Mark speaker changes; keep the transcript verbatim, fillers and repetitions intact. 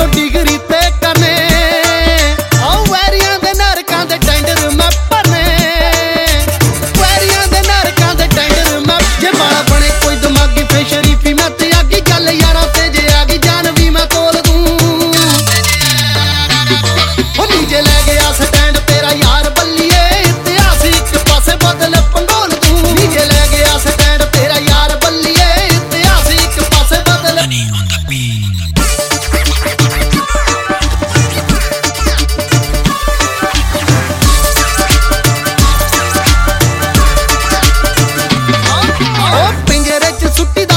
Speaker 1: ਉਹ ਡਿਗਰੀ ਤੇ ਕਰਨੇ ਆਹ ਵੈਰੀਆਂ ਦੇ ਨਰਕਾਂ ਦੇ ਟੈਂਡਰ ਮੈਂ ਭਰਨੇ ਵੈਰੀਆਂ ਦੇ ਨਰਕਾਂ ਦੇ ਟੈਂਡਰ ਮੈਂ ਜੇ ਮਾੜਾ ਬਣੇ ਕੋਈ ਦਿਮਾਗੀ ਫੇ ਸ਼ਰੀਫੀ ਮੈਂ ਤੇ ਆ ਗਈ ਗੱਲ ਯਾਰਾਂ ਤੇ ਜੇ ਆ ਗਈ ਜਾਨ ਵੀ ਮੈਂ ਤੋਲ ਦੂੰ ਉਹ ਨੀਜੇ ਲੈ ਗਿਆ ਸਟੈਂਡ ਤੇਰਾ ਯਾਰ ਬੱਲੀਏ ਇਤਿਹਾਸ ਇੱਕ ਪਾਸੇ ਬਦਲ ਪੰਡੋਲ ਤੂੰ ਨੀਜੇ ਲੈ ਗਿਆ ਸਟੈਂਡ ਤੇਰਾ ਯਾਰ ਬੱਲੀਏ ਇਤਿਹਾਸ ਇੱਕ ਪਾਸੇ ਬਦਲ ਉਹ ਪਿੰਜਰੇ ਚ ਸੁੱਟੀ